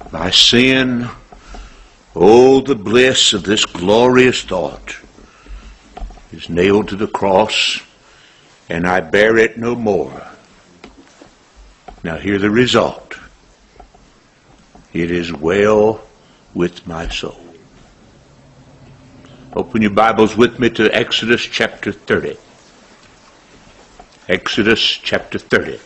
My sin, oh, the bliss of this glorious thought, is nailed to the cross, and I bear it no more. Now hear the result. It is well with my soul. Open your Bibles with me to Exodus chapter 30. Exodus chapter 30.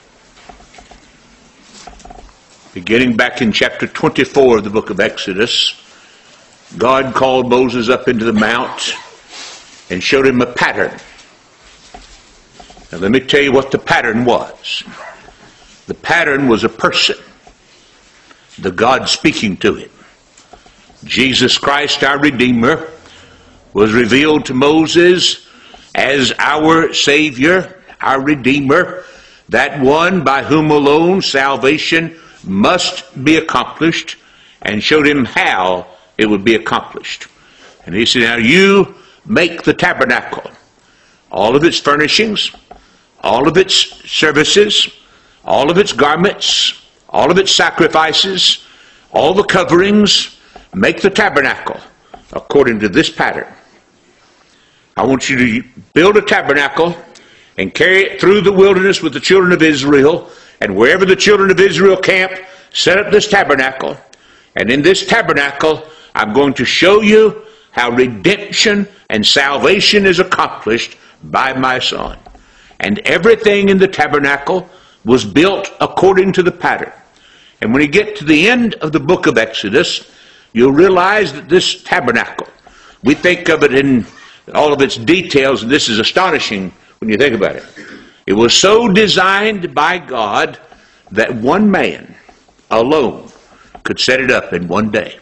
Beginning back in chapter 24 of the book of Exodus, God called Moses up into the mount and showed him a pattern. Now let me tell you what the pattern was. The pattern was a person, the God speaking to him. Jesus Christ, our Redeemer, was revealed to Moses as our Savior, our Redeemer, that one by whom alone salvation must be accomplished, and showed him how it would be accomplished. And he said, now you make the tabernacle, all of its furnishings, all of its services, all of its garments, all of its sacrifices, all the coverings. Make the tabernacle according to this pattern. I want you to build a tabernacle and carry it through the wilderness with the children of Israel, and wherever the children of Israel camp, set up this tabernacle. And in this tabernacle, I'm going to show you how redemption and salvation is accomplished by my Son. And everything in the tabernacle was built according to the pattern. And when you get to the end of the book of Exodus, you'll realize that this tabernacle, we think of it in all of its details, and this is astonishing when you think about it. It was so designed by God that one man alone could set it up in one day.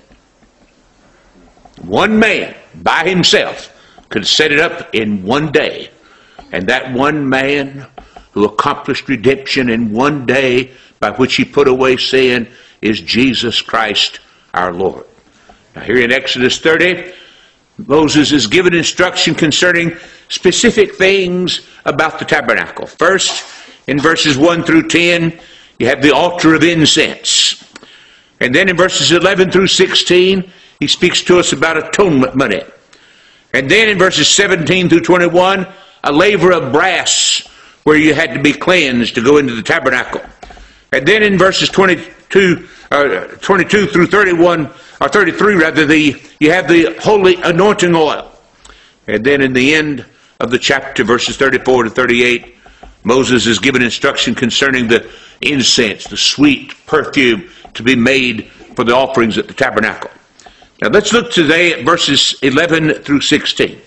One man by himself could set it up in one day. And that one man who accomplished redemption in one day by which he put away sin is Jesus Christ our Lord. Now here in Exodus 30, Moses is given instruction concerning specific things about the tabernacle. First, in verses 1 through 10, you have the altar of incense. And then in verses 11 through 16, he speaks to us about atonement money. And then in verses 17 through 21, a laver of brass where you had to be cleansed to go into the tabernacle. And then in verses 22 through 31, or 33 rather, you have the holy anointing oil. And then in the end of the chapter, verses 34 to 38, Moses is given instruction concerning the incense, the sweet perfume to be made for the offerings at the tabernacle. Now let's look today at verses 11 through 16.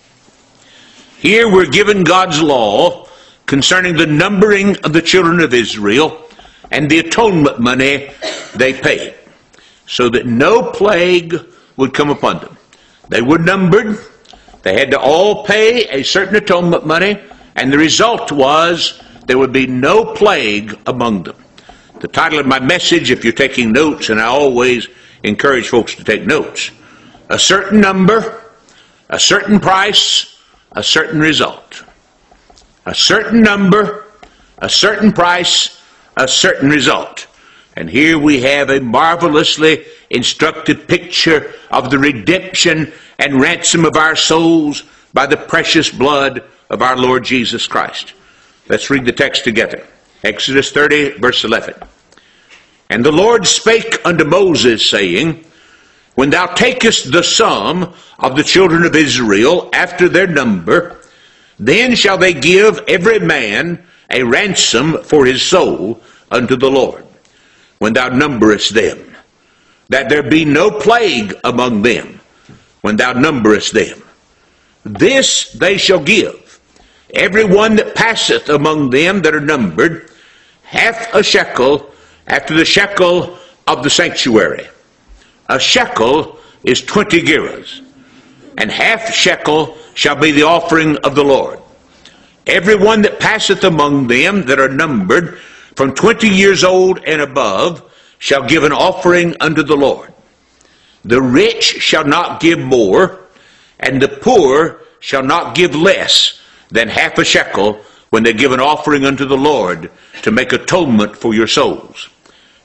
Here we're given God's law concerning the numbering of the children of Israel and the atonement money they paid, so that no plague would come upon them. They were numbered. They had to all pay a certain atonement money, and the result was there would be no plague among them. The title of my message, if you're taking notes, and I always encourage folks to take notes, a certain number, a certain price, a certain result. A certain number, a certain price, a certain result. And here we have a marvelously instructive picture of the redemption and ransom of our souls by the precious blood of our Lord Jesus Christ. Let's read the text together. Exodus 30, verse 11. And the Lord spake unto Moses, saying, when thou takest the sum of the children of Israel after their number, then shall they give every man a ransom for his soul unto the Lord, when thou numberest them, that there be no plague among them, when thou numberest them. This they shall give, every one that passeth among them that are numbered, half a shekel after the shekel of the sanctuary. A shekel is 20 gerahs, and half shekel shall be the offering of the Lord. Every one that passeth among them that are numbered from 20 years old and above shall give an offering unto the Lord. The rich shall not give more, and the poor shall not give less than half a shekel when they give an offering unto the Lord to make atonement for your souls.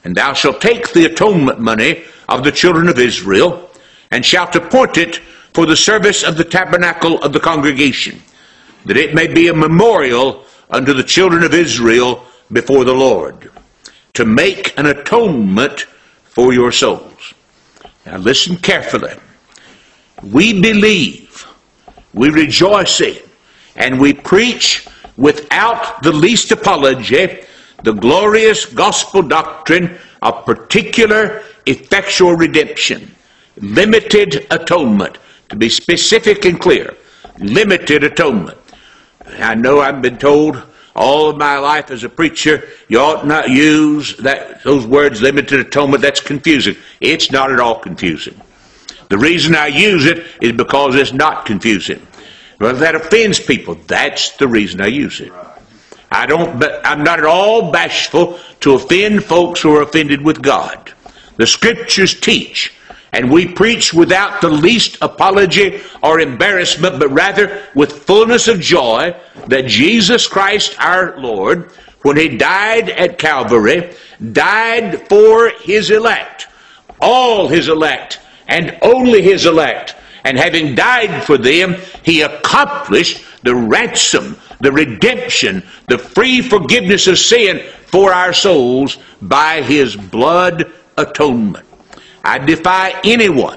And thou shalt take the atonement money of the children of Israel, and shalt appoint it for the service of the tabernacle of the congregation, that it may be a memorial unto the children of Israel before the Lord, to make an atonement for your souls. Now listen carefully. We believe, we rejoice in, and we preach without the least apology the glorious gospel doctrine of particular effectual redemption, limited atonement. To be specific and clear, limited atonement. I know I've been told all of my life as a preacher, you ought not use those words, limited atonement. That's confusing. It's not at all confusing. The reason I use it is because it's not confusing. Well, that offends people. That's the reason I use it. I'm not at all bashful to offend folks who are offended with God. The Scriptures teach, and we preach without the least apology or embarrassment, but rather with fullness of joy, that Jesus Christ our Lord, when He died at Calvary, died for His elect, all His elect, and only His elect. And having died for them, He accomplished the ransom, the redemption, the free forgiveness of sin for our souls by His blood atonement. I defy anyone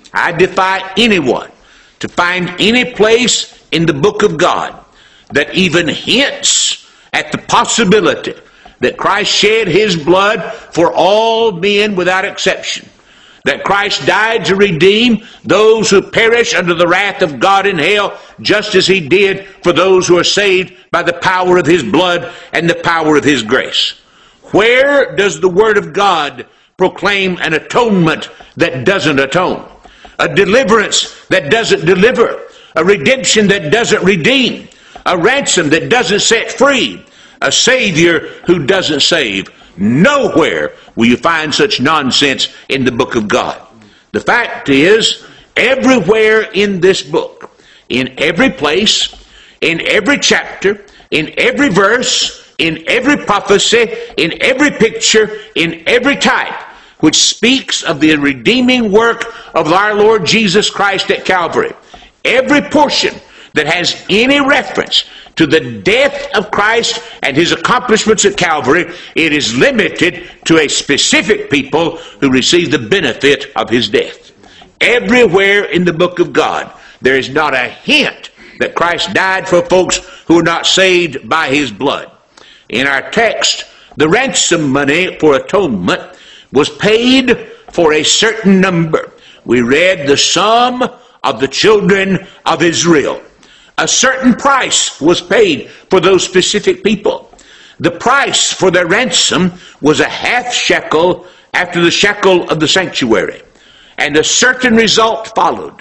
to find any place in the book of God that even hints at the possibility that Christ shed His blood for all men without exception, that Christ died to redeem those who perish under the wrath of God in hell, just as He did for those who are saved by the power of His blood and the power of His grace. Where does the Word of God proclaim an atonement that doesn't atone, a deliverance that doesn't deliver, a redemption that doesn't redeem, a ransom that doesn't set free, a Savior who doesn't save? Nowhere will you find such nonsense in the book of God. The fact is, everywhere in this book, in every place, in every chapter, in every verse, in every prophecy, in every picture, in every type, which speaks of the redeeming work of our Lord Jesus Christ at Calvary, every portion that has any reference to the death of Christ and His accomplishments at Calvary, it is limited to a specific people who receive the benefit of His death. Everywhere in the book of God, there is not a hint that Christ died for folks who are not saved by His blood. In our text, the ransom money for atonement was paid for a certain number. We read the sum of the children of Israel. A certain price was paid for those specific people. The price for their ransom was a half shekel after the shekel of the sanctuary. And a certain result followed.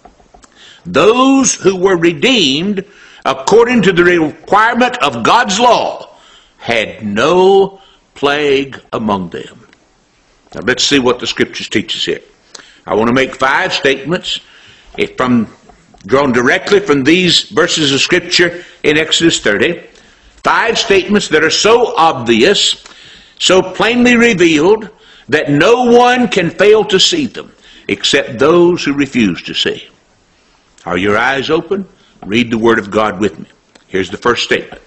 Those who were redeemed according to the requirement of God's law had no plague among them. Now let's see what the Scriptures teach us here. I want to make 5 statements drawn directly from these verses of Scripture in Exodus 30. 5 statements that are so obvious, so plainly revealed, that no one can fail to see them except those who refuse to see. Are your eyes open? Read the Word of God with me. Here's the first statement.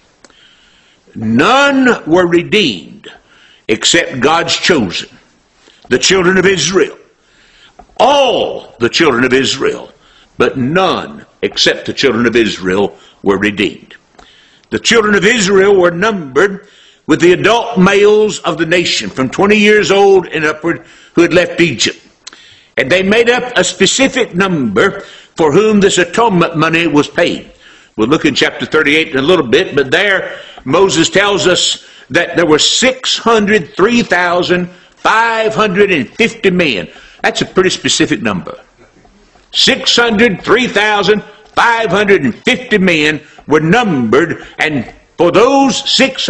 None were redeemed except God's chosen, the children of Israel. All the children of Israel, but none except the children of Israel were redeemed. The children of Israel were numbered with the adult males of the nation from 20 years old and upward who had left Egypt. And they made up a specific number for whom this atonement money was paid. We'll look in chapter 38 in a little bit, but there Moses tells us that there were 603,550 men. That's a pretty specific number. 603,550 men were numbered, and for those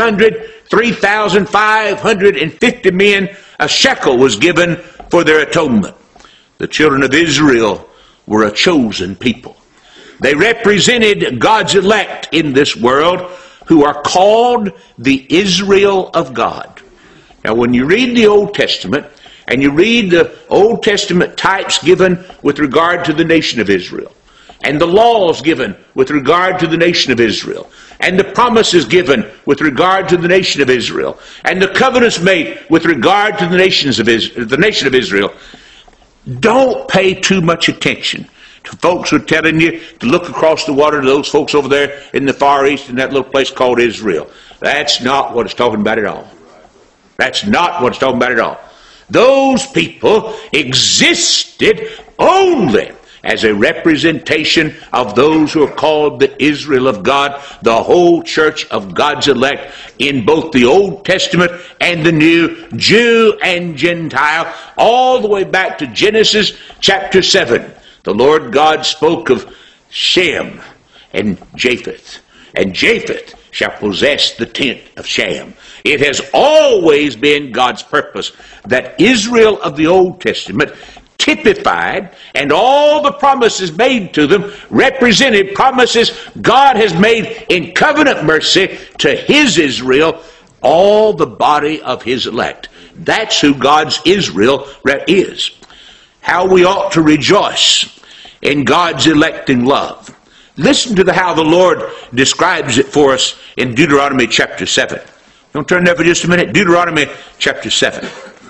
603,550 men, a shekel was given for their atonement. The children of Israel were a chosen people. They represented God's elect in this world, who are called the Israel of God. Now, when you read the Old Testament, and you read the Old Testament types given with regard to the nation of Israel, and the laws given with regard to the nation of Israel, and the promises given with regard to the nation of Israel, and the covenants made with regard to the nation of Israel, don't pay too much attention to folks who are telling you to look across the water to those folks over there in the Far East in that little place called Israel. That's not what it's talking about at all. That's not what it's talking about at all. Those people existed only as a representation of those who are called the Israel of God, the whole church of God's elect in both the Old Testament and the New, Jew and Gentile, all the way back to Genesis chapter 7. The Lord God spoke of Shem and Japheth, and Japheth shall possess the tent of Shem. It has always been God's purpose that Israel of the Old Testament typified, and all the promises made to them represented promises God has made in covenant mercy to His Israel, all the body of His elect. That's who God's Israel is. How we ought to rejoice in God's electing love. Listen to how the Lord describes it for us in Deuteronomy chapter 7. Don't turn there for just a minute. Deuteronomy chapter 7.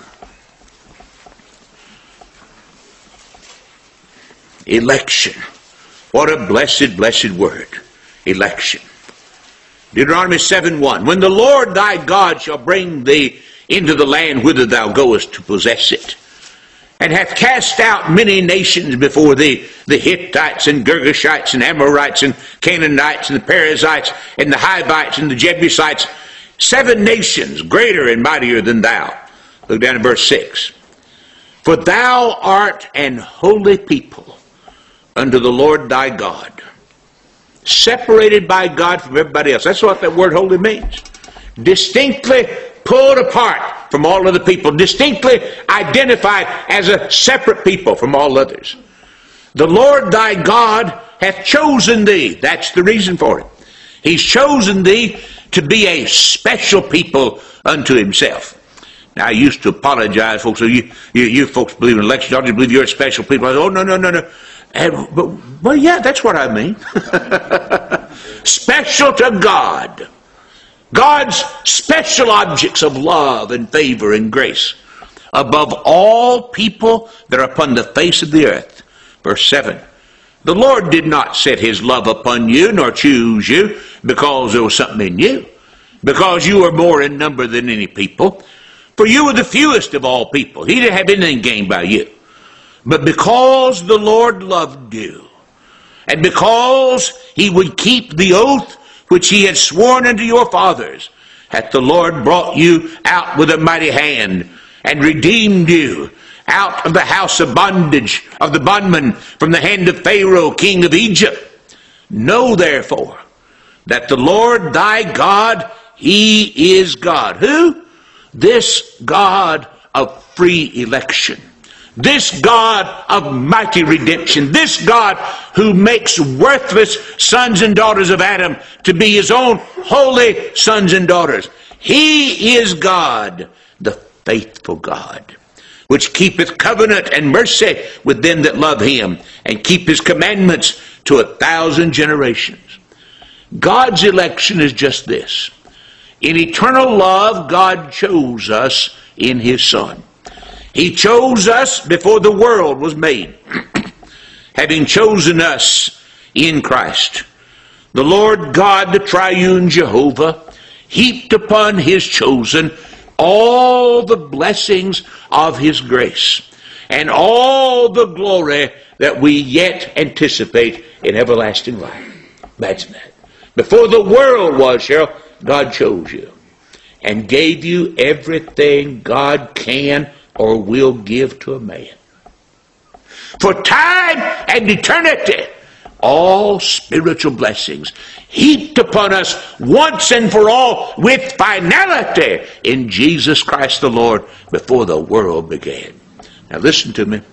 Election. What a blessed, blessed word. Election. Deuteronomy 7:1. When the Lord thy God shall bring thee into the land whither thou goest to possess it, and hath cast out many nations before thee, the Hittites and Girgashites and Amorites and Canaanites and the Perizzites and the Hivites and the Jebusites, 7 nations greater and mightier than thou. Look down at verse 6. For thou art an holy people unto the Lord thy God, separated by God from everybody else. That's what that word holy means. Distinctly pulled apart from all other people, distinctly identified as a separate people from all others. The Lord thy God hath chosen thee. That's the reason for it. He's chosen thee to be a special people unto Himself. Now, I used to apologize, folks. So you folks believe in election. Y'all just believe you're a special people. I said, oh, no. Well, yeah, that's what I mean. Special to God. God's special objects of love and favor and grace above all people that are upon the face of the earth. Verse 7. The Lord did not set His love upon you nor choose you because there was something in you, because you are more in number than any people. For you were the fewest of all people. He didn't have anything gained by you. But because the Lord loved you, and because He would keep the oath which He had sworn unto your fathers, hath the Lord brought you out with a mighty hand, and redeemed you out of the house of bondage of the bondman, from the hand of Pharaoh, king of Egypt. Know therefore that the Lord thy God, He is God. Who? This God of free election. This God of mighty redemption. This God who makes worthless sons and daughters of Adam to be His own holy sons and daughters. He is God, the faithful God, which keepeth covenant and mercy with them that love Him, and keep His commandments to 1,000 generations. God's election is just this. In eternal love, God chose us in His Son. He chose us before the world was made, having chosen us in Christ. The Lord God, the triune Jehovah, heaped upon His chosen all the blessings of His grace and all the glory that we yet anticipate in everlasting life. Imagine that. Before the world was, Cheryl, God chose you and gave you everything God can or will give to a man. For time and eternity, all spiritual blessings heaped upon us once and for all with finality in Jesus Christ the Lord before the world began. Now listen to me.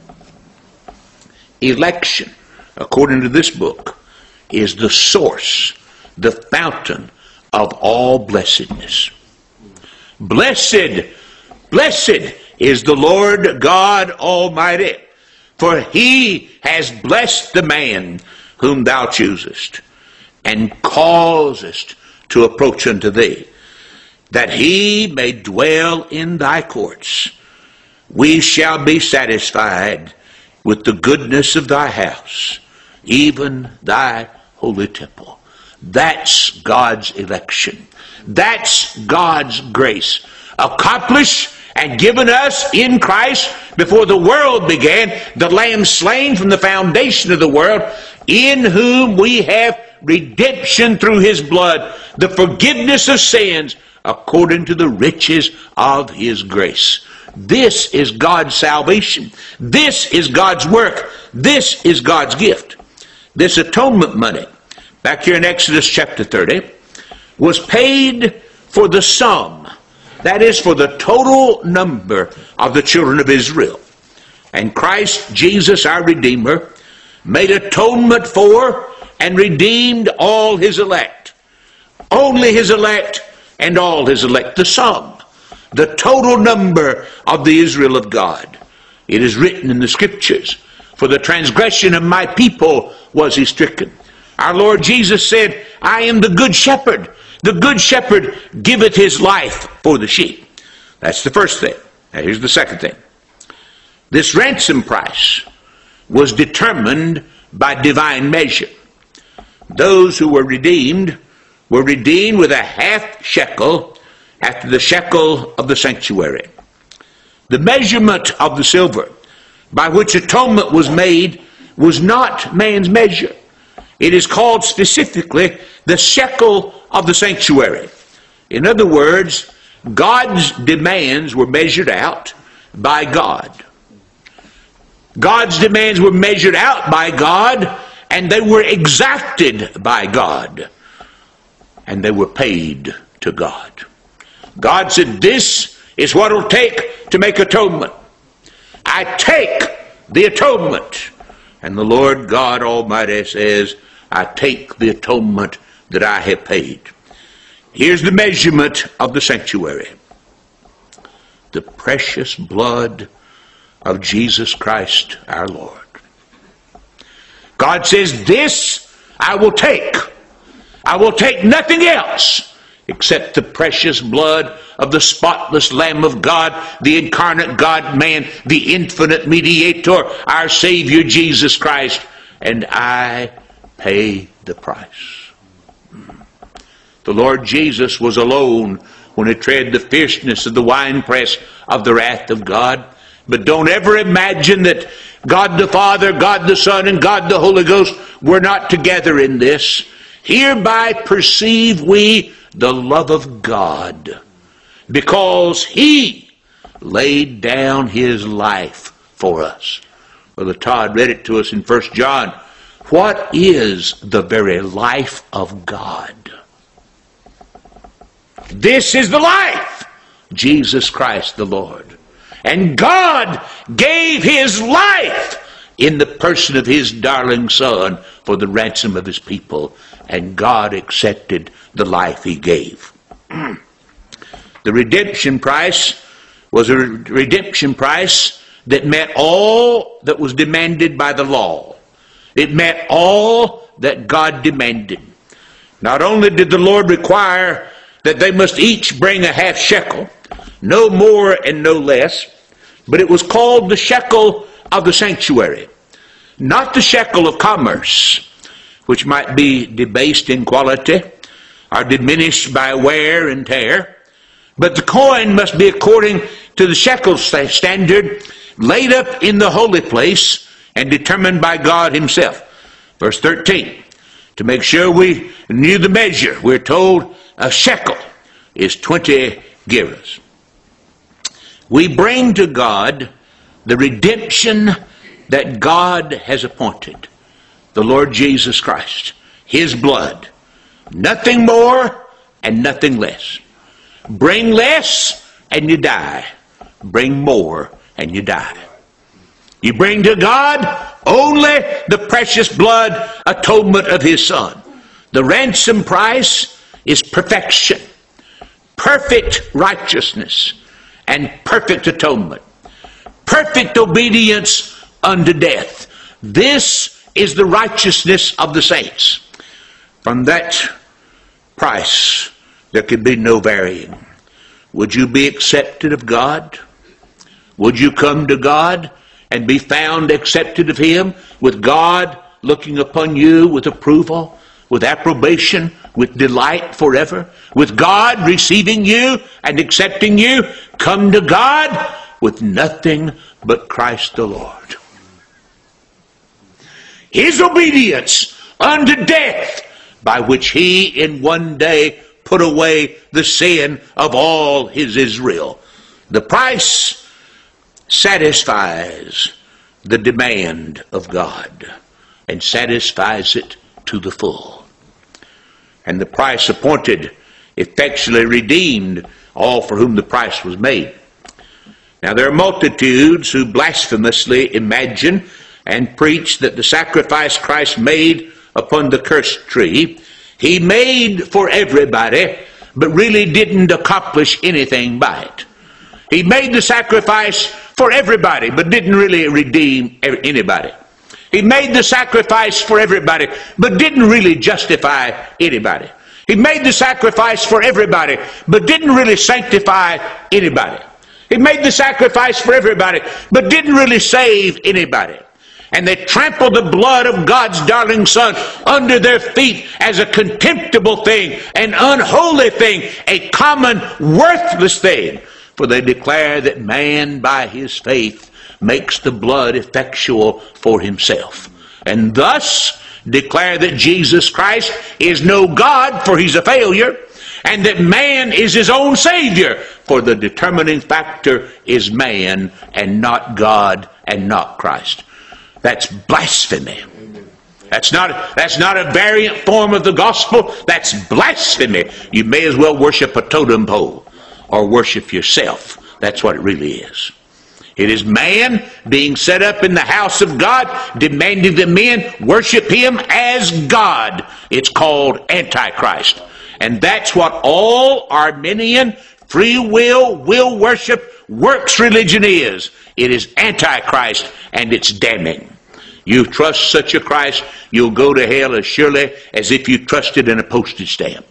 Election, according to this book, is the source, the fountain of all blessedness. Blessed Blessed is the Lord God Almighty, for he has blessed the man whom thou choosest, and causest to approach unto thee, that he may dwell in thy courts. We shall be satisfied with the goodness of thy house, even thy holy temple. That's God's election. That's God's grace, accomplished and given us in Christ before the world began, the Lamb slain from the foundation of the world, in whom we have redemption through his blood, the forgiveness of sins, according to the riches of his grace. This is God's salvation. This is God's work. This is God's gift. This atonement money, back here in Exodus chapter 30, was paid for the sum. That is, for the total number of the children of Israel. And Christ Jesus, our Redeemer, made atonement for and redeemed all his elect. Only his elect and all his elect. The sum, the total number of the Israel of God. It is written in the Scriptures, for the transgression of my people was he stricken. Our Lord Jesus said, I am the good shepherd. The good shepherd giveth his life for the sheep. That's the first thing. Now here's the second thing. This ransom price was determined by divine measure. Those who were redeemed with a half shekel after the shekel of the sanctuary. The measurement of the silver by which atonement was made was not man's measure. It is called specifically the shekel of the sanctuary. In other words, God's demands were measured out by God. God's demands were measured out by God, and they were exacted by God, and they were paid to God. God said, this is what it'll take to make atonement. I take the atonement. And the Lord God Almighty says, I take the atonement that I have paid. Here's the measurement of the sanctuary. The precious blood of Jesus Christ our Lord. God says, this I will take. I will take nothing else except the precious blood of the spotless Lamb of God, the incarnate God-man, the infinite mediator, our Savior Jesus Christ, and I pay the price. The Lord Jesus was alone when he tread the fierceness of the winepress of the wrath of God. But don't ever imagine that God the Father, God the Son, and God the Holy Ghost were not together in this. Hereby perceive we the love of God, because he laid down his life for us. Brother Todd read it to us in 1 John. What is the very life of God? This is the life, Jesus Christ the Lord. And God gave his life in the person of his darling Son for the ransom of his people. And God accepted the life he gave. The redemption price was a redemption price that met all that was demanded by the law. It met all that God demanded. Not only did the Lord require that they must each bring a half shekel, no more and no less, but it was called the shekel of the sanctuary, not the shekel of commerce, which might be debased in quality or diminished by wear and tear, but the coin must be according to the shekel standard laid up in the holy place and determined by God himself. Verse 13, to make sure we knew the measure, we're told a shekel is 20 gerahs. We bring to God the redemption that God has appointed. The Lord Jesus Christ. His blood. Nothing more and nothing less. Bring less and you die. Bring more and you die. You bring to God only the precious blood atonement of his Son. The ransom price is perfection. Perfect righteousness. and perfect atonement. Perfect obedience unto death. This is the righteousness of the saints. From that price, there can be no varying. Would you be accepted of God? Would you come to God and be found accepted of Him, with God looking upon you with approval, with approbation, with delight forever, with God receiving you and accepting you? Come to God with nothing but Christ the Lord. His obedience unto death, by which He in one day put away the sin of all His Israel. The price satisfies the demand of God and satisfies it to the full. And the price appointed effectually redeemed all for whom the price was made. Now there are multitudes who blasphemously imagine and preach that the sacrifice Christ made upon the cursed tree, He made for everybody, but really didn't accomplish anything by it. He made the sacrifice for everybody, but didn't really redeem anybody. He made the sacrifice for everybody, but didn't really justify anybody. He made the sacrifice for everybody, but didn't really sanctify anybody. He made the sacrifice for everybody, but didn't really save anybody. And they trampled the blood of God's darling Son under their feet as a contemptible thing, an unholy thing, a common, worthless thing. For they declare that man by his faith makes the blood effectual for himself, and thus declare that Jesus Christ is no God, for He's a failure, and that man is his own Savior, for the determining factor is man and not God and not Christ. That's blasphemy. That's not a variant form of the gospel. That's blasphemy. You may as well worship a totem pole or worship yourself. That's what it really is. It is man being set up in the house of God, demanding that men worship Him as God. It's called Antichrist. And that's what all Arminian free will worship, works religion is. It is Antichrist, and it's damning. You trust such a Christ, you'll go to hell as surely as if you trusted in a postage stamp.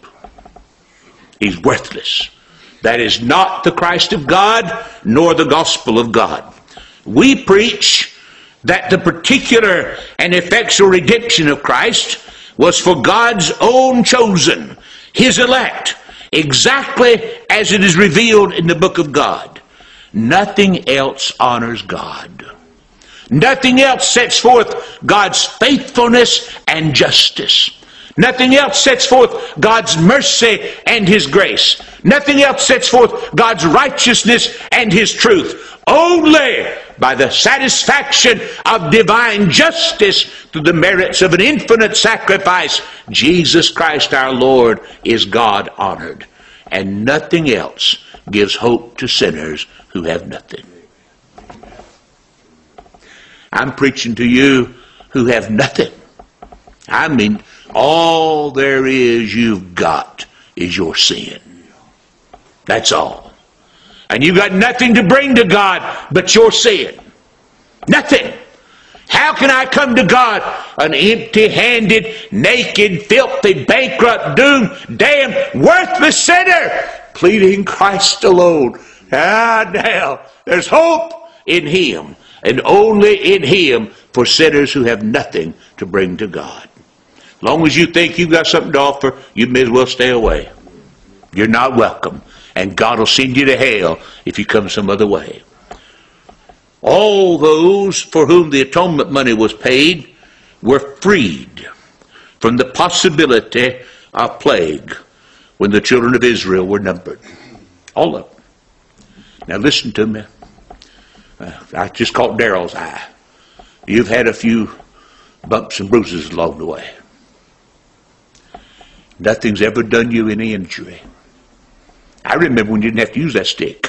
He's worthless. That is not the Christ of God, nor the gospel of God. We preach that the particular and effectual redemption of Christ was for God's own chosen, His elect, exactly as it is revealed in the book of God. Nothing else honors God. Nothing else sets forth God's faithfulness and justice. Nothing else sets forth God's mercy and His grace. Nothing else sets forth God's righteousness and His truth. Only by the satisfaction of divine justice through the merits of an infinite sacrifice, Jesus Christ our Lord is God honored. And nothing else gives hope to sinners who have nothing. I'm preaching to you who have nothing. I mean, all there is you've got is your sin. That's all. And you've got nothing to bring to God but your sin. Nothing. How can I come to God an empty-handed, naked, filthy, bankrupt, doomed, damned, worthless sinner, pleading Christ alone? Now, there's hope in Him, and only in Him for sinners who have nothing to bring to God. As long as you think you've got something to offer, you may as well stay away. You're not welcome, and God will send you to hell if you come some other way. All those for whom the atonement money was paid were freed from the possibility of plague when the children of Israel were numbered. All of them. Now listen to me. I just caught Daryl's eye. You've had a few bumps and bruises along the way. Nothing's ever done you any injury. I remember when you didn't have to use that stick.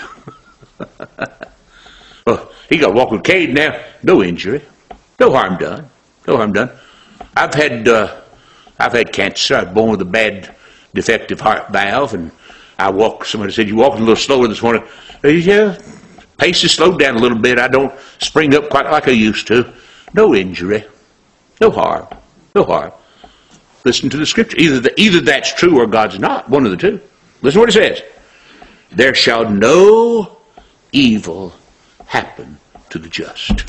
Well, he got to walk with Cade now. No injury. No harm done. No harm done. I've had cancer. I was born with a bad defective heart valve, and Somebody said, "You walking a little slower this morning." Yeah, pace is slowed down a little bit. I don't spring up quite like I used to. No injury, no harm, no harm. Listen to the scripture. Either that's true or God's not. One of the two. Listen to what it says. There shall no evil happen to the just.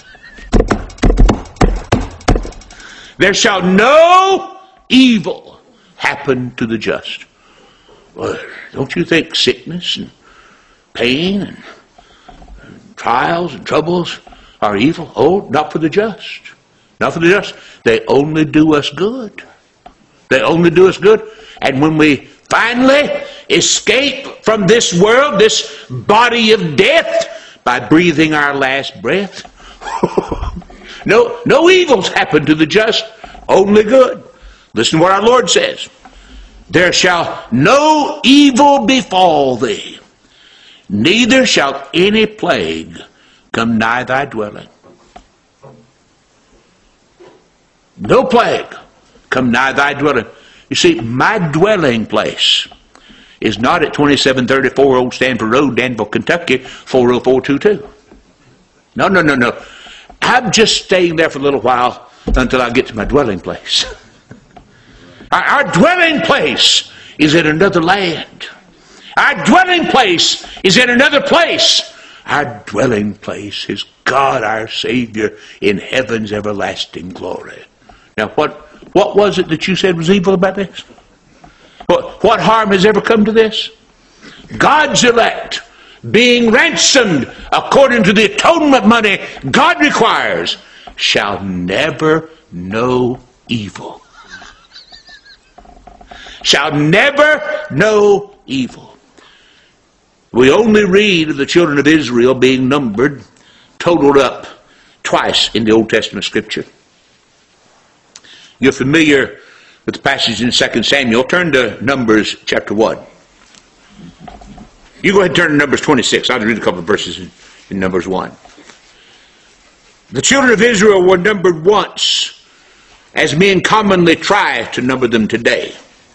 There shall no evil happen to the just. Well, don't you think sickness and pain and trials and troubles are evil? Oh, not for the just. Not for the just. They only do us good. They only do us good. And when we finally escape from this world, this body of death, by breathing our last breath, no evils happen to the just, only good. Listen to what our Lord says. There shall no evil befall thee, neither shall any plague come nigh thy dwelling. No plague come nigh thy dwelling. You see, my dwelling place is not at 2734 Old Stanford Road, Danville, Kentucky, 40422. No. I'm just staying there for a little while until I get to my dwelling place. Our dwelling place is in another land. Our dwelling place is in another place. Our dwelling place is God our Savior in heaven's everlasting glory. Now what was it that you said was evil about this? What harm has ever come to this? God's elect being ransomed according to the atonement money God requires shall never know evil. Shall never know evil. We only read of the children of Israel being numbered, totaled up twice in the Old Testament Scripture. You're familiar with the passage in 2 Samuel. Turn to Numbers chapter 1. You go ahead and turn to Numbers 26. I'll read a couple of verses in Numbers 1. The children of Israel were numbered once, as men commonly try to number them today,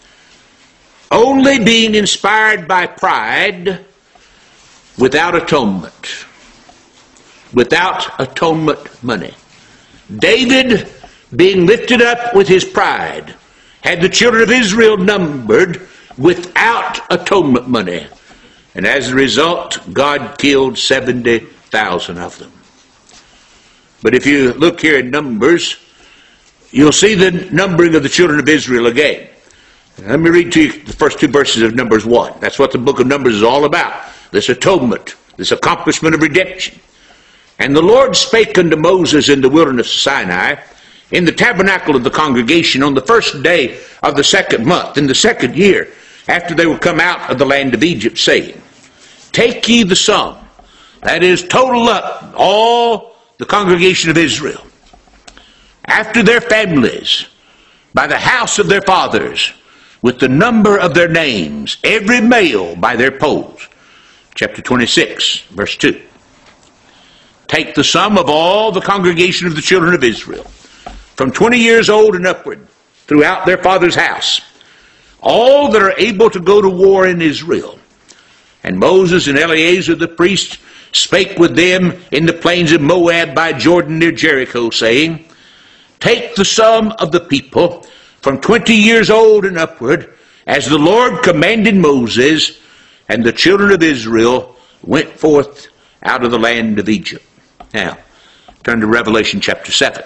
only being inspired by pride without atonement. Without atonement money. David, being lifted up with his pride, had the children of Israel numbered without atonement money. And as a result, God killed 70,000 of them. But if you look here in Numbers, you'll see the numbering of the children of Israel again. Let me read to you the first two verses of Numbers 1. That's what the book of Numbers is all about. This atonement, this accomplishment of redemption. And the Lord spake unto Moses in the wilderness of Sinai, in the tabernacle of the congregation, on the first day of the second month, in the second year, after they were come out of the land of Egypt, saying, Take ye the sum, that is, total up all the congregation of Israel, after their families, by the house of their fathers, with the number of their names, every male by their polls. Chapter 26, verse 2. Take the sum of all the congregation of the children of Israel, from 20 years old and upward, throughout their father's house, all that are able to go to war in Israel. And Moses and Eleazar the priest spake with them in the plains of Moab by Jordan near Jericho, saying, Take the sum of the people from 20 years old and upward, as the Lord commanded Moses, and the children of Israel went forth out of the land of Egypt. Now, turn to Revelation chapter 7.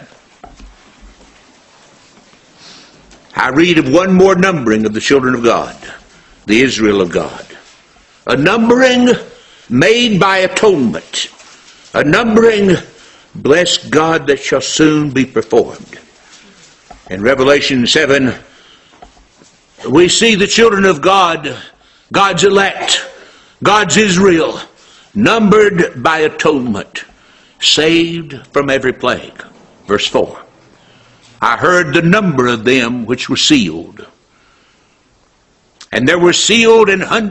I read of one more numbering of the children of God, the Israel of God. A numbering made by atonement. A numbering, bless God, that shall soon be performed. In Revelation 7, we see the children of God, God's elect, God's Israel, numbered by atonement, saved from every plague. Verse 4. I heard the number of them which were sealed. And there were sealed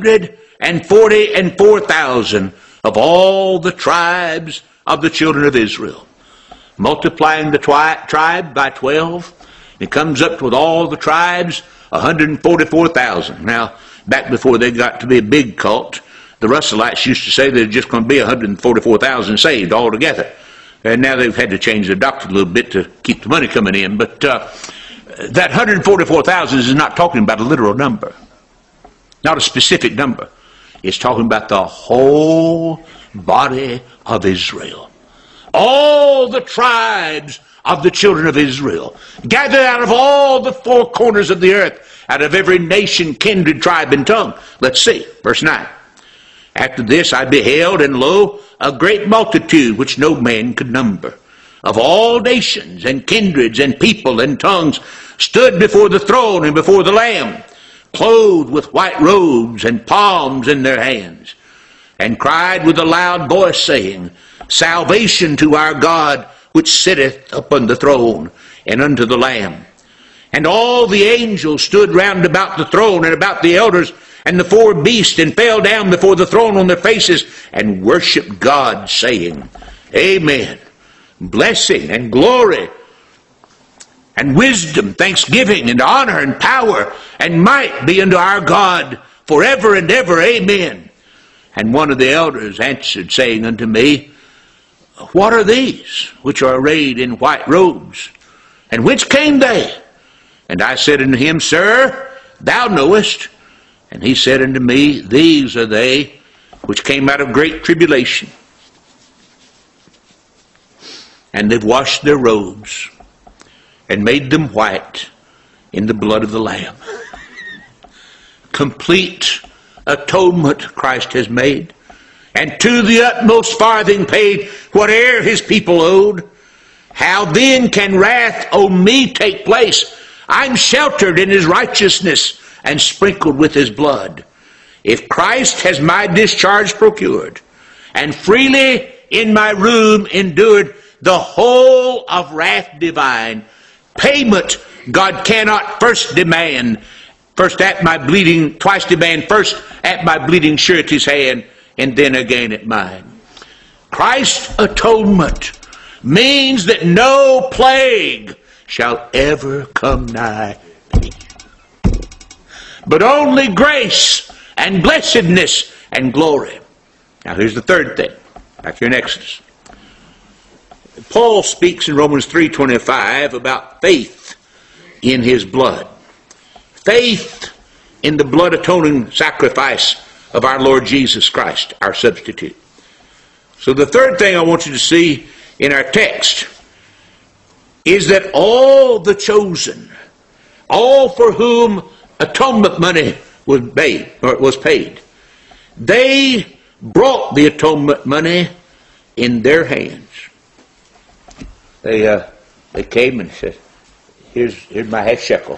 144,000 of all the tribes of the children of Israel. Multiplying the tribe by 12, it comes up with all the tribes, 144,000. Now, back before they got to be a big cult. The Russellites used to say there's just going to be 144,000 saved altogether. And now they've had to change their doctrine a little bit to keep the money coming in. But that 144,000 is not talking about a literal number. Not a specific number. It's talking about the whole body of Israel. All the tribes of the children of Israel, gathered out of all the four corners of the earth, out of every nation, kindred, tribe, and tongue. Let's see, verse 9. After this I beheld, and lo, a great multitude which no man could number, of all nations and kindreds and people and tongues, stood before the throne and before the Lamb, clothed with white robes and palms in their hands, and cried with a loud voice, saying, Salvation to our God, which sitteth upon the throne, and unto the Lamb. And all the angels stood round about the throne, and about the elders, and the four beasts, and fell down before the throne on their faces, and worshipped God, saying, Amen. Blessing and glory and wisdom, thanksgiving and honor and power and might be unto our God forever and ever. Amen. And one of the elders answered, saying unto me, What are these which are arrayed in white robes? And whence came they? And I said unto him, Sir, thou knowest. And he said unto me, These are they which came out of great tribulation, and they've washed their robes and made them white in the blood of the Lamb. Complete atonement Christ has made, and to the utmost farthing paid whate'er his people owed. How then can wrath on me take place? I'm sheltered in his righteousness and sprinkled with his blood. If Christ has my discharge procured, and freely in my room endured the whole of wrath divine, payment God cannot first demand, first at my bleeding, twice demand, first at my bleeding surety's hand, and then again at mine. Christ's atonement means that no plague shall ever come nigh me, but only grace and blessedness and glory. Now here's the third thing, back here in Exodus. Paul speaks in Romans 3:25 about faith in his blood. Faith in the blood atoning sacrifice of our Lord Jesus Christ, our substitute. So the third thing I want you to see in our text is that all the chosen, all for whom atonement money was paid, they brought the atonement money in their hands. They came and said, here's my half shekel.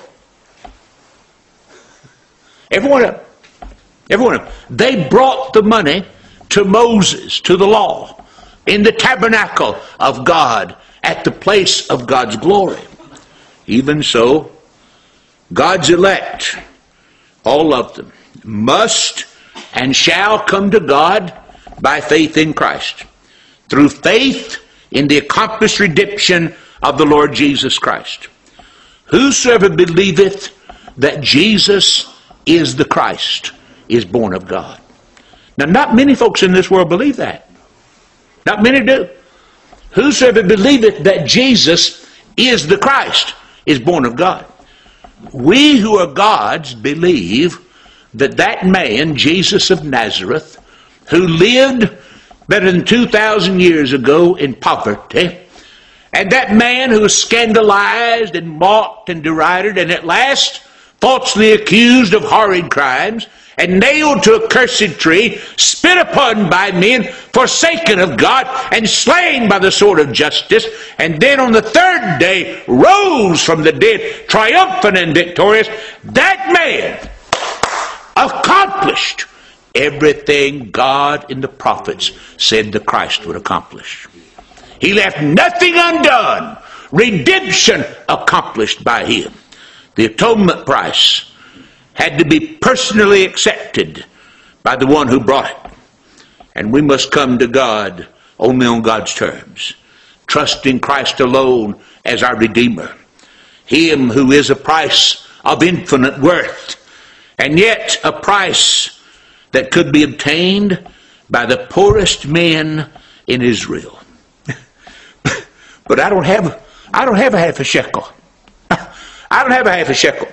Every one of them. They brought the money to Moses, to the law, in the tabernacle of God, at the place of God's glory. Even so, God's elect, all of them, must and shall come to God by faith in Christ, through faith in the accomplished redemption of the Lord Jesus Christ. Whosoever believeth that Jesus is the Christ is born of God. Now, not many folks in this world believe that. Not many do. Whosoever believeth that Jesus is the Christ is born of God. We who are God's believe that that man, Jesus of Nazareth, who lived better than 2,000 years ago in poverty, and that man who was scandalized and mocked and derided and at last falsely accused of horrid crimes and nailed to a cursed tree, spit upon by men, forsaken of God, and slain by the sword of justice, and then on the third day rose from the dead, triumphant and victorious, that man accomplished everything God in the prophets said the Christ would accomplish. He left nothing undone. Redemption accomplished by him. The atonement price had to be personally accepted by the one who brought it. And we must come to God only on God's terms, trusting Christ alone as our Redeemer, him who is a price of infinite worth, and yet a price that could be obtained by the poorest men in Israel. But I don't have a half a shekel. I don't have a half a shekel.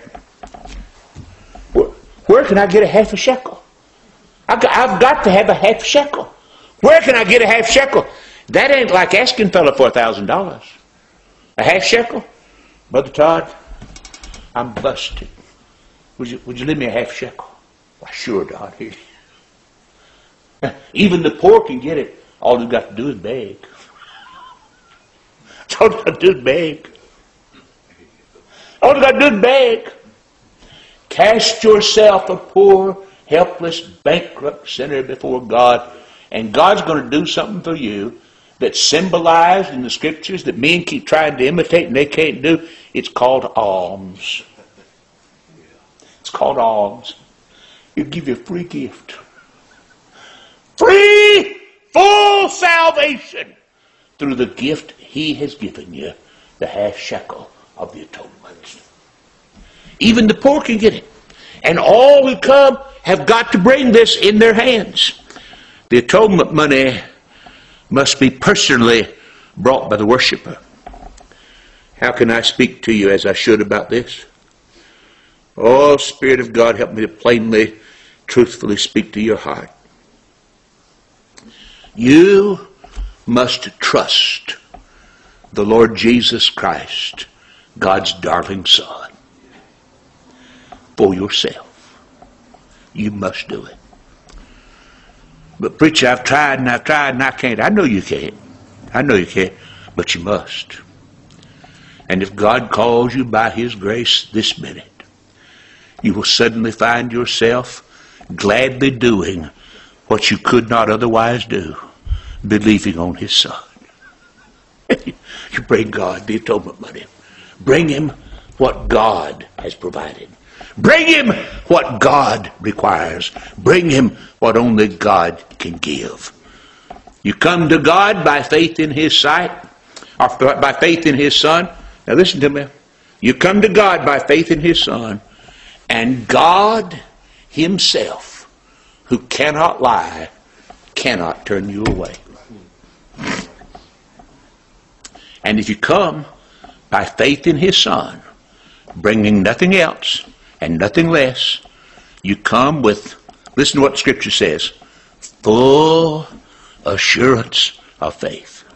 Where can I get a half a shekel? I've got to have a half shekel. Where can I get a half shekel? That ain't like asking fella for $1,000. A half shekel? Brother Todd, I'm busted. Would you lend me a half shekel? Why, sure, Todd. Here. Even the poor can get it. All you've got to do is beg. That's all you've got to do is beg. All you've got to do is beg. Cast yourself a poor, helpless, bankrupt sinner before God, and God's going to do something for you that's symbolized in the Scriptures that men keep trying to imitate and they can't do. It's called alms. It's called alms. He'll give you a free gift. Free, full salvation through the gift He has given you, the half shekel of the atonement. Even the poor can get it. And all who come have got to bring this in their hands. The atonement money must be personally brought by the worshiper. How can I speak to you as I should about this? Oh, Spirit of God, help me to plainly, truthfully speak to your heart. You must trust the Lord Jesus Christ, God's darling Son, for yourself. You must do it. But preacher, I've tried and I can't. I know you can't. I know you can't, but you must. And if God calls you by His grace this minute, you will suddenly find yourself gladly doing what you could not otherwise do, believing on His Son. You bring God the atonement money. Bring Him what God has provided. Bring Him what God requires. Bring Him what only God can give. You come to God by faith in His sight, or by faith in His Son. Now listen to me. You come to God by faith in His Son, and God Himself, who cannot lie, cannot turn you away. And if you come by faith in His Son, bringing nothing else and nothing less, you come with, listen to what the Scripture says, full assurance of faith.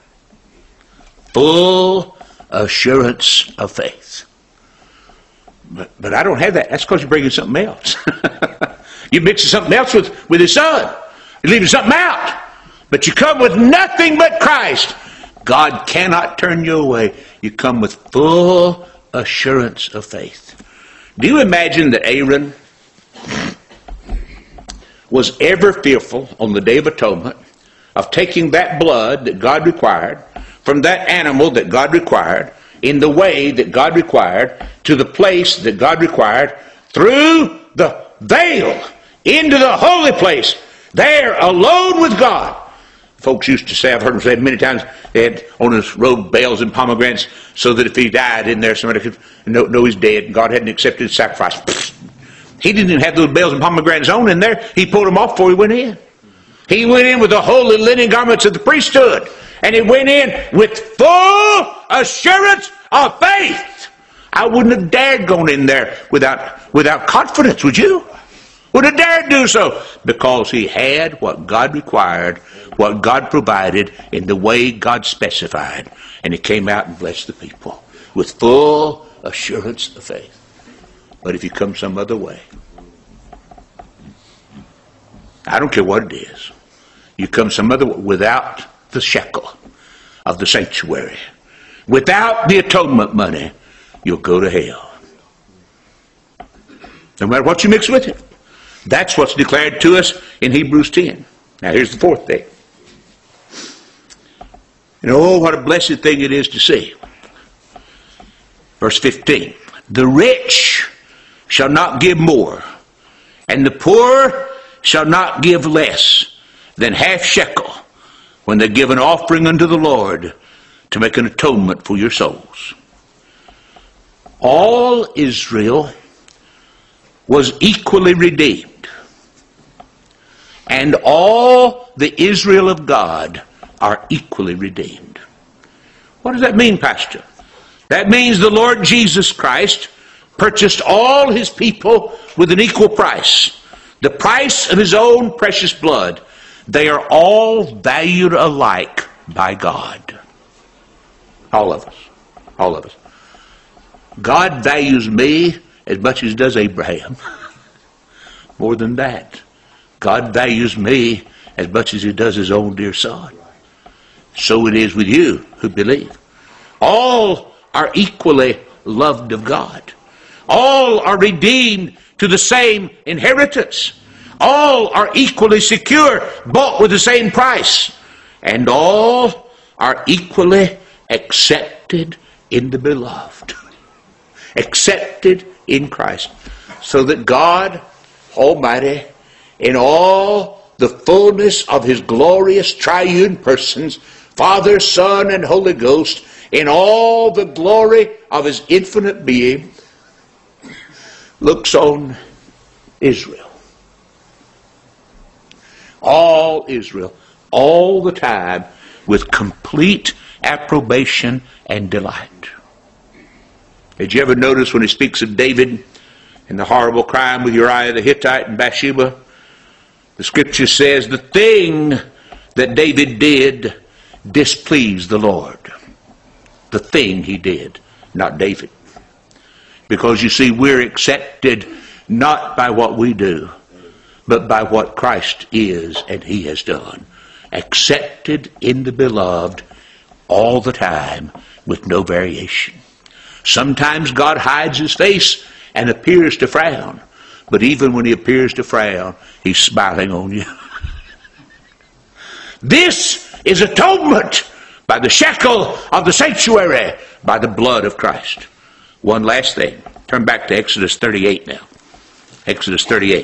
Full assurance of faith. But I don't have that. That's because you're bringing something else. You're mixing something else with His Son. You're leaving something out. But you come with nothing but Christ. God cannot turn you away. You come with full assurance of faith. Do you imagine that Aaron was ever fearful on the Day of Atonement of taking that blood that God required from that animal that God required in the way that God required to the place that God required through the veil into the holy place, there alone with God? Folks used to say, I've heard them say it many times, they had on his robe bells and pomegranates so that if he died in there, somebody could know he's dead and God hadn't accepted his sacrifice. He didn't even have those bells and pomegranates on in there. He pulled them off before he went in. He went in with the holy linen garments of the priesthood, and he went in with full assurance of faith. I wouldn't have dared gone in there without confidence, would you? Would have dared do so, because he had what God required, what God provided in the way God specified, and he came out and blessed the people with full assurance of faith. But if you come some other way, I don't care what it is, you come some other way without the shekel of the sanctuary, without the atonement money, you'll go to hell. No matter what you mix with it. That's what's declared to us in Hebrews 10. Now here's the fourth thing. And oh, what a blessed thing it is to see. Verse 15. The rich shall not give more, and the poor shall not give less than half shekel when they give an offering unto the Lord to make an atonement for your souls. All Israel was equally redeemed. And all the Israel of God are equally redeemed. What does that mean, Pastor? That means the Lord Jesus Christ purchased all his people with an equal price. The price of his own precious blood. They are all valued alike by God. All of us. All of us. God values me as much as does Abraham. More than that. God values me as much as he does his own dear son. So it is with you who believe. All are equally loved of God. All are redeemed to the same inheritance. All are equally secure, bought with the same price. And all are equally accepted in the beloved. Accepted in Christ. So that God Almighty, in all the fullness of his glorious triune persons, Father, Son, and Holy Ghost, in all the glory of his infinite being, looks on Israel. All Israel, all the time, with complete approbation and delight. Did you ever notice when he speaks of David and the horrible crime with Uriah the Hittite and Bathsheba? The scripture says the thing that David did displeased the Lord. The thing he did, not David. Because you see, we're accepted not by what we do, but by what Christ is and he has done. Accepted in the beloved all the time with no variation. Sometimes God hides his face and appears to frown. But even when he appears to frown, he's smiling on you. This is atonement by the shekel of the sanctuary, by the blood of Christ. One last thing. Turn back to Exodus 38 now. Exodus 38.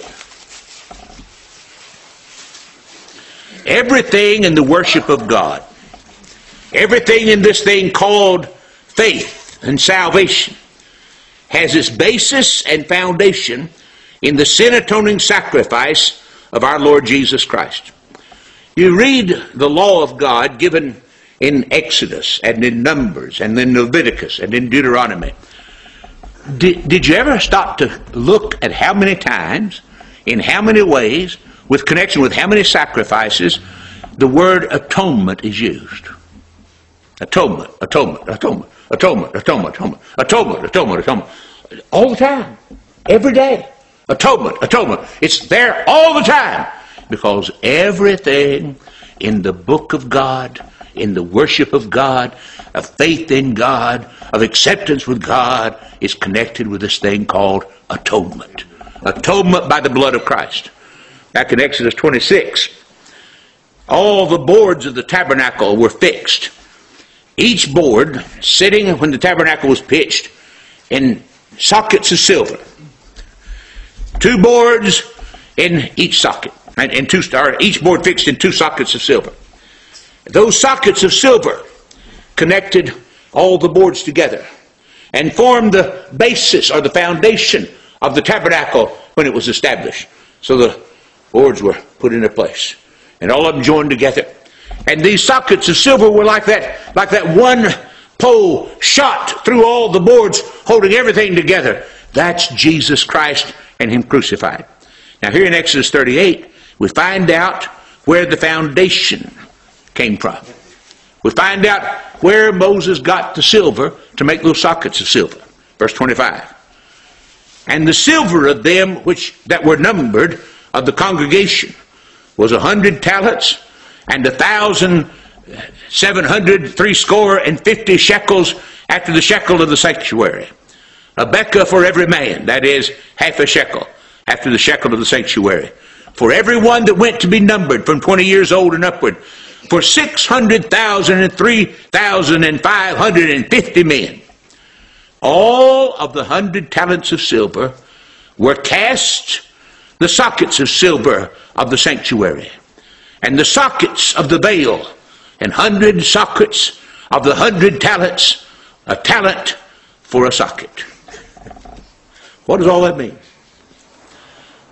Everything in the worship of God, everything in this thing called faith and salvation, has its basis and foundation in the sin-atoning sacrifice of our Lord Jesus Christ. You read the law of God given in Exodus and in Numbers and in Leviticus and in Deuteronomy. Did you ever stop to look at how many times, in how many ways, with connection with how many sacrifices, the word atonement is used? Atonement, atonement, atonement, atonement, atonement, atonement, atonement, atonement, atonement. All the time. Every day. Atonement, atonement. It's there all the time. Because everything in the book of God, in the worship of God, of faith in God, of acceptance with God, is connected with this thing called atonement. Atonement by the blood of Christ. Back in Exodus 26, all the boards of the tabernacle were fixed. Each board sitting when the tabernacle was pitched in sockets of silver. 2 boards in each socket. And each board fixed in 2 sockets of silver. Those sockets of silver connected all the boards together and formed the basis or the foundation of the tabernacle when it was established. So the boards were put into place. And all of them joined together. And these sockets of silver were like that one pole shot through all the boards, holding everything together. That's Jesus Christ and him crucified. Now here in Exodus 38, we find out where the foundation came from. We find out where Moses got the silver to make those sockets of silver. Verse 25. And the silver of them that were numbered of the congregation was 100 talents and 1,750 shekels after the shekel of the sanctuary. A bekah for every man, that is, half a shekel after the shekel of the sanctuary. For every one that went to be numbered from 20 years old and upward, for 600,000 and 3,550 men. All of the 100 talents of silver were cast, the sockets of silver of the sanctuary, and the sockets of the veil, and 100 sockets of the 100 talents, a talent for a socket. What does all that mean?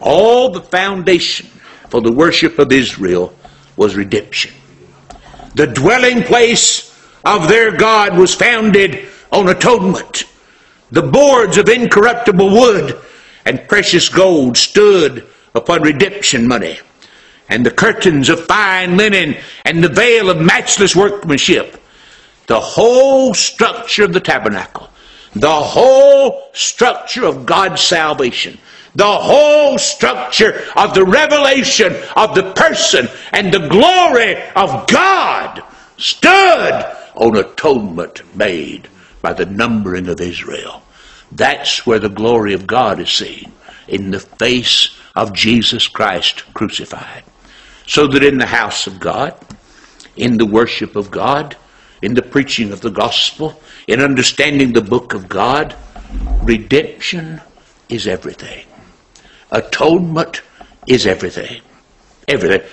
All the foundation for the worship of Israel was redemption. The dwelling place of their God was founded on atonement. The boards of incorruptible wood and precious gold stood upon redemption money, and the curtains of fine linen and the veil of matchless workmanship. The whole structure of the tabernacle, the whole structure of God's salvation, the whole structure of the revelation of the person and the glory of God stood on atonement made by the numbering of Israel. That's where the glory of God is seen, in the face of Jesus Christ crucified. So that in the house of God, in the worship of God, in the preaching of the gospel, in understanding the book of God, redemption is everything. Atonement is everything. Everything.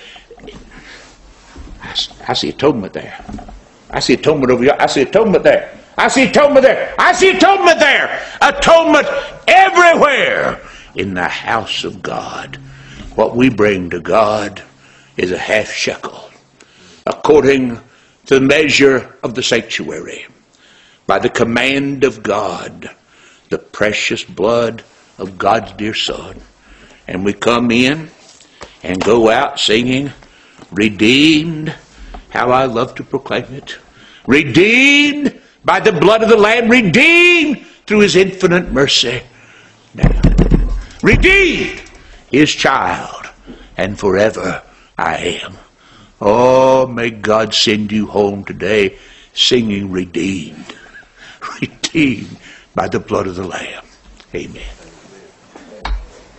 I see atonement there. I see atonement over here. I see atonement there. I see atonement there. I see atonement there. Atonement everywhere in the house of God. What we bring to God is a half shekel, according to the measure of the sanctuary, by the command of God, the precious blood of God's dear Son. And we come in and go out singing, redeemed, how I love to proclaim it, redeemed by the blood of the Lamb, redeemed through his infinite mercy. Now, redeemed, his child, and forever I am. Oh, may God send you home today singing redeemed, redeemed by the blood of the Lamb. Amen.